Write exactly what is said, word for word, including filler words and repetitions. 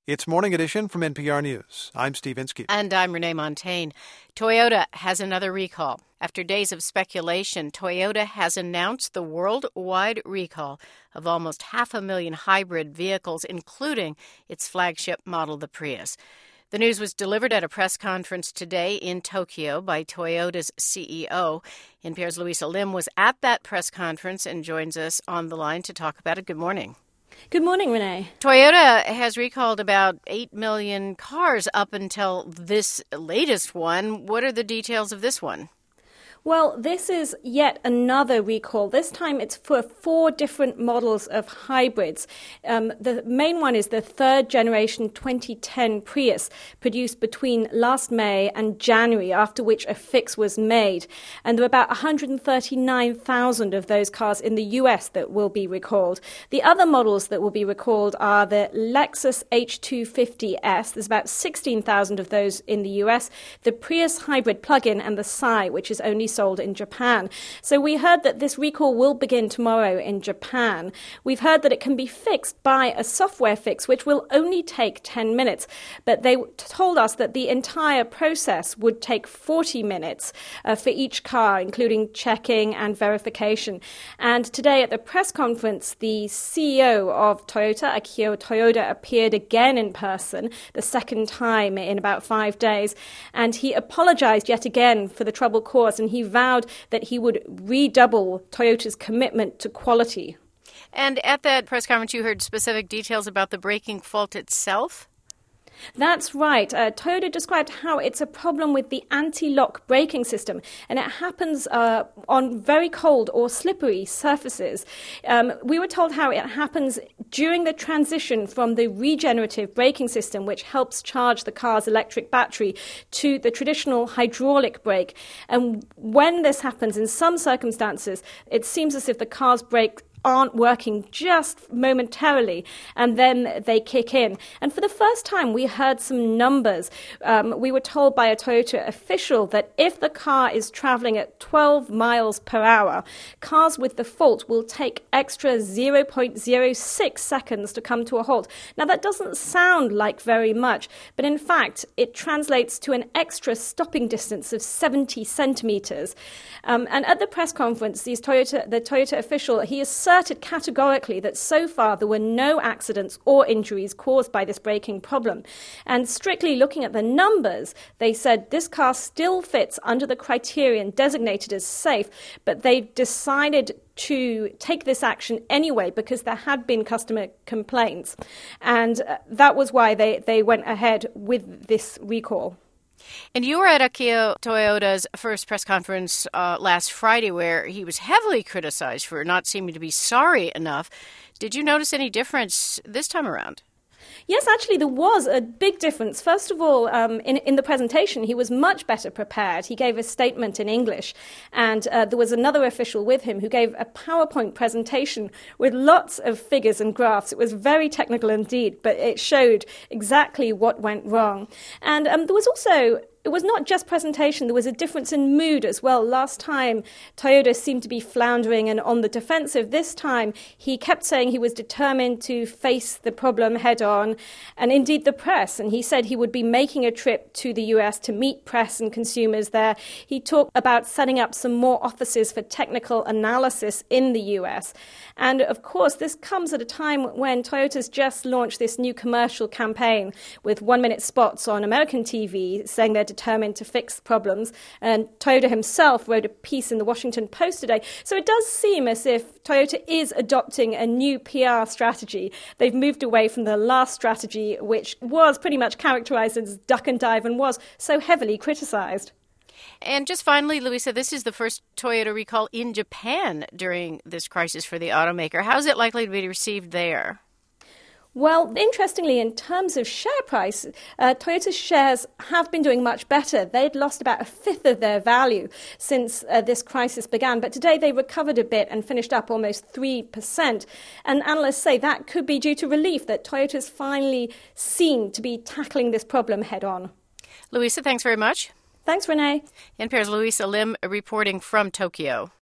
It's Morning Edition from N P R News. I'm Steve Inskeep. And I'm Renee Montagne. Toyota has another recall. After days of speculation, Toyota has announced the worldwide recall of almost half a million hybrid vehicles, including its flagship model, the Prius. The news was delivered at a press conference today in Tokyo by Toyota's C E O. N P R's Louisa Lim was at that press conference and joins us on the line to talk about it. Good morning. Good morning, Renee. Toyota has recalled about eight million cars up until this latest one. What are the details of this one? Well, this is yet another recall. This time it's for four different models of hybrids. Um, the main one is the third generation twenty ten Prius, produced between last May and January, after which a fix was made. And there are about one hundred thirty-nine thousand of those cars in the U S that will be recalled. The other models that will be recalled are the Lexus H two fifty S. There's about sixteen thousand of those in the U S. The Prius hybrid plug-in and the Sai, which is only sold in Japan. So we heard that this recall will begin tomorrow in Japan. We've heard that it can be fixed by a software fix, which will only take ten minutes. But they told us that the entire process would take forty minutes uh, for each car, including checking and verification. And today at the press conference, the C E O of Toyota, Akio Toyoda, appeared again in person, the second time in about five days. And he apologized yet again for the trouble caused, and he vowed that he would redouble Toyota's commitment to quality. And at that press conference, you heard specific details about the braking fault itself? That's right. Uh, Toyota described how it's a problem with the anti-lock braking system, and it happens uh, on very cold or slippery surfaces. Um, we were told how it happens during the transition from the regenerative braking system, which helps charge the car's electric battery, to the traditional hydraulic brake. And when this happens, in some circumstances, it seems as if the car's brake aren't working just momentarily, and then they kick in. And for the first time, we heard some numbers. Um, we were told by a Toyota official that if the car is traveling at twelve miles per hour, cars with the fault will take extra zero point zero six seconds to come to a halt. Now, that doesn't sound like very much, but in fact, it translates to an extra stopping distance of seventy centimeters. Um, and at the press conference, these Toyota, the Toyota official, he asserted categorically that so far there were no accidents or injuries caused by this braking problem. And strictly looking at the numbers, they said this car still fits under the criterion designated as safe, but they decided to take this action anyway because there had been customer complaints. And uh, that was why they, they went ahead with this recall. And you were at Akio Toyoda's first press conference uh, last Friday, where he was heavily criticized for not seeming to be sorry enough. Did you notice any difference this time around? Yes, actually, there was a big difference. First of all, um, in, in the presentation, he was much better prepared. He gave a statement in English, and uh, there was another official with him who gave a PowerPoint presentation with lots of figures and graphs. It was very technical indeed, but it showed exactly what went wrong. And um, there was also... It was not just presentation, there was a difference in mood as well. Last time, Toyota seemed to be floundering and on the defensive. This time, he kept saying he was determined to face the problem head on, and indeed the press. And he said he would be making a trip to the U S to meet press and consumers there. He talked about setting up some more offices for technical analysis in the U S. And of course, this comes at a time when Toyota's just launched this new commercial campaign with one-minute spots on American T V saying they're determined to fix problems. And Toyota himself wrote a piece in the Washington Post today. So it does seem as if Toyota is adopting a new P R strategy. They've moved away from the last strategy, which was pretty much characterized as duck and dive and was so heavily criticized. And just finally, Louisa, this is the first Toyota recall in Japan during this crisis for the automaker. How is it likely to be received there? Well, interestingly, in terms of share price, uh, Toyota's shares have been doing much better. They'd lost about a fifth of their value since uh, this crisis began, but today they recovered a bit and finished up almost three percent. And analysts say that could be due to relief that Toyota's finally seen to be tackling this problem head on. Louisa, thanks very much. Thanks, Renee. N P R's Louisa Lim reporting from Tokyo.